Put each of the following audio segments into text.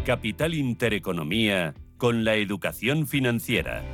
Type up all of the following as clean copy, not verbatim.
Capital Intereconomía con la educación financiera.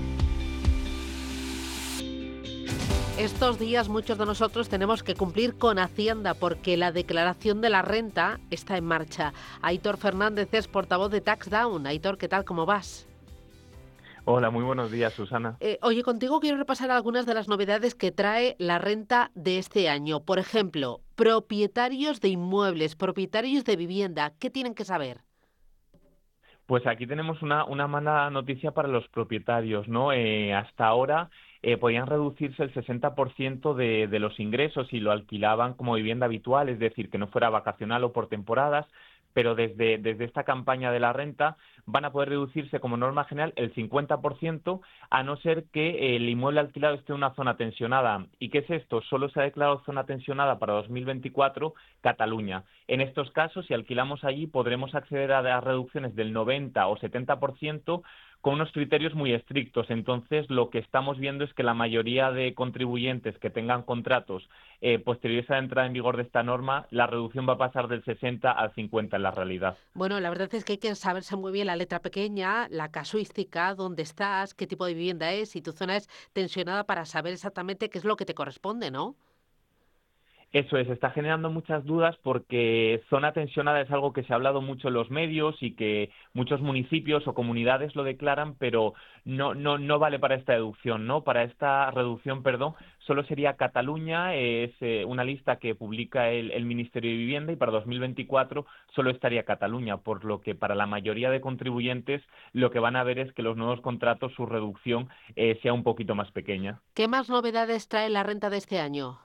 Estos días muchos de nosotros tenemos que cumplir con Hacienda porque la declaración de la renta está en marcha. Aitor Fernández es portavoz de TaxDown. Aitor, ¿qué tal? ¿Cómo vas? Hola, muy buenos días, Susana. Oye, contigo quiero repasar algunas de las novedades que trae la renta de este año. Por ejemplo, propietarios de inmuebles, propietarios de vivienda, ¿qué tienen que saber? Pues aquí tenemos una mala noticia para los propietarios, ¿no? Hasta ahora podían reducirse el 60% de los ingresos si lo alquilaban como vivienda habitual, es decir, que no fuera vacacional o por temporadas, pero desde esta campaña de la renta van a poder reducirse como norma general el 50%, a no ser que el inmueble alquilado esté en una zona tensionada. ¿Y qué es esto? Solo se ha declarado zona tensionada para 2024 Cataluña. En estos casos, si alquilamos allí, podremos acceder a reducciones del 90 o 70% con unos criterios muy estrictos. Entonces, lo que estamos viendo es que la mayoría de contribuyentes que tengan contratos posteriores a la entrada en vigor de esta norma, la reducción va a pasar del 60 al 50 en la realidad. Bueno, la verdad es que hay que saberse muy bien la letra pequeña, la casuística, dónde estás, qué tipo de vivienda es, si tu zona es tensionada para saber exactamente qué es lo que te corresponde, ¿no? Eso es, está generando muchas dudas porque zona tensionada es algo que se ha hablado mucho en los medios y que muchos municipios o comunidades lo declaran, pero no vale para esta deducción, ¿no? Para esta reducción, perdón, solo sería Cataluña, es una lista que publica el Ministerio de Vivienda, y para 2024 solo estaría Cataluña, por lo que para la mayoría de contribuyentes lo que van a ver es que los nuevos contratos, su reducción sea un poquito más pequeña. ¿Qué más novedades trae la renta de este año?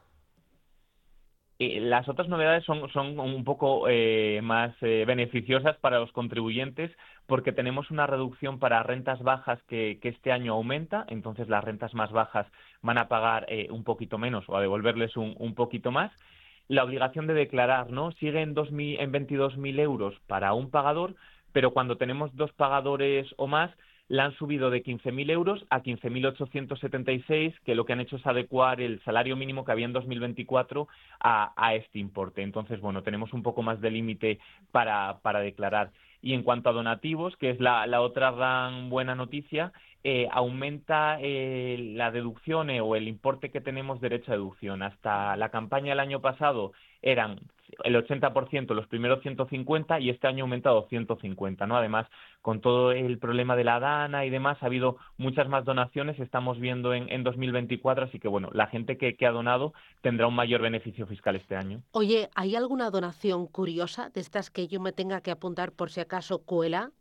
Las otras novedades son un poco más beneficiosas para los contribuyentes, porque tenemos una reducción para rentas bajas que este año aumenta. Entonces las rentas más bajas van a pagar un poquito menos o a devolverles un poquito más. La obligación de declarar, ¿no? Sigue en 22.000 euros para un pagador, pero cuando tenemos dos pagadores o más, la han subido de 15.000 euros a 15.876, que lo que han hecho es adecuar el salario mínimo que había en 2024 a este importe. Entonces, bueno, tenemos un poco más de límite para declarar. Y en cuanto a donativos, que es la otra gran buena noticia, aumenta la deducción o el importe que tenemos derecho a deducción. Hasta la campaña del año pasado eran el 80% los primeros 150, y este año ha aumentado 150, ¿no? Además, con todo el problema de la DANA y demás, ha habido muchas más donaciones, estamos viendo en 2024, así que bueno, la gente que ha donado tendrá un mayor beneficio fiscal este año. Oye, ¿hay alguna donación curiosa de estas que yo me tenga que apuntar por si acaso cuela?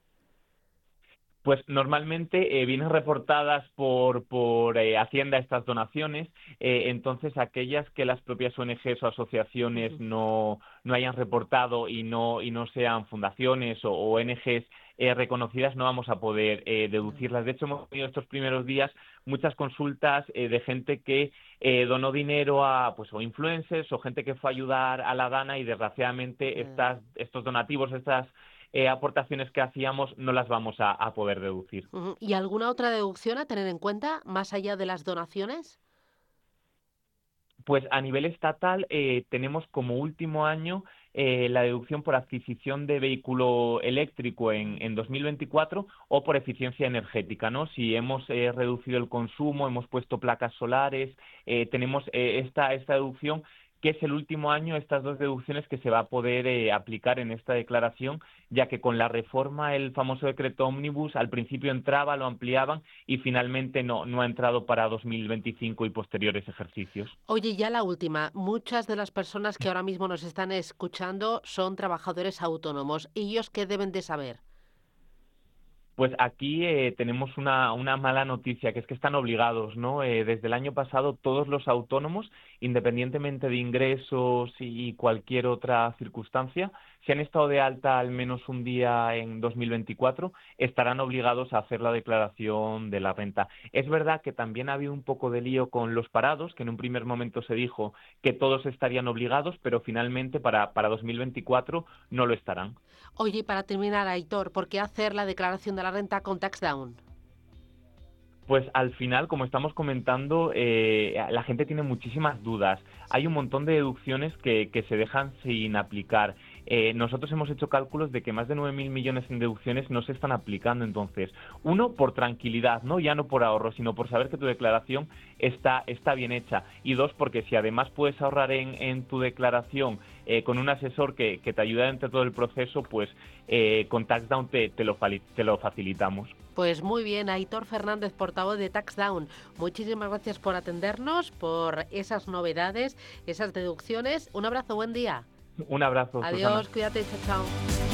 Pues normalmente vienen reportadas por Hacienda estas donaciones, entonces aquellas que las propias ONGs o asociaciones Ujú. no hayan reportado y no sean fundaciones o ONGs reconocidas, no vamos a poder deducirlas. De hecho, hemos tenido estos primeros días muchas consultas de gente que donó dinero a pues o influencers o gente que fue a ayudar a la DANA, y desgraciadamente estos donativos, estas aportaciones que hacíamos no las vamos a poder deducir. Ujú. ¿Y alguna otra deducción a tener en cuenta más allá de las donaciones? Pues a nivel estatal tenemos como último año la deducción por adquisición de vehículo eléctrico en 2024 o por eficiencia energética, ¿no? Si hemos reducido el consumo, hemos puesto placas solares, tenemos esta deducción, que es el último año, estas dos deducciones que se va a poder aplicar en esta declaración, ya que con la reforma, el famoso decreto ómnibus, al principio entraba, lo ampliaban y finalmente no ha entrado para 2025 y posteriores ejercicios. Oye, ya la última. Muchas de las personas que ahora mismo nos están escuchando son trabajadores autónomos. ¿Ellos qué deben de saber? Pues aquí tenemos una mala noticia, que es que están obligados, ¿no? Desde el año pasado, todos los autónomos, independientemente de ingresos y cualquier otra circunstancia, si han estado de alta al menos un día en 2024, estarán obligados a hacer la declaración de la renta. Es verdad que también ha habido un poco de lío con los parados, que en un primer momento se dijo que todos estarían obligados, pero finalmente para 2024 no lo estarán. Oye, y para terminar, Aitor, ¿por qué hacer la declaración de la renta con TaxDown? Pues al final, como estamos comentando, la gente tiene muchísimas dudas. Hay un montón de deducciones que se dejan sin aplicar. nosotros hemos hecho cálculos de que más de 9.000 millones en deducciones no se están aplicando. Entonces, uno, por tranquilidad, ¿no? Ya no por ahorro, sino por saber que tu declaración está bien hecha. Y dos, porque si además puedes ahorrar en tu declaración con un asesor que te ayuda entre todo el proceso, pues con TaxDown te lo facilitamos. Pues muy bien, Aitor Fernández, portavoz de TaxDown. Muchísimas gracias por atendernos, por esas novedades, esas deducciones. Un abrazo, buen día. Un abrazo, Adiós, Susana. cuídate, chao, chao.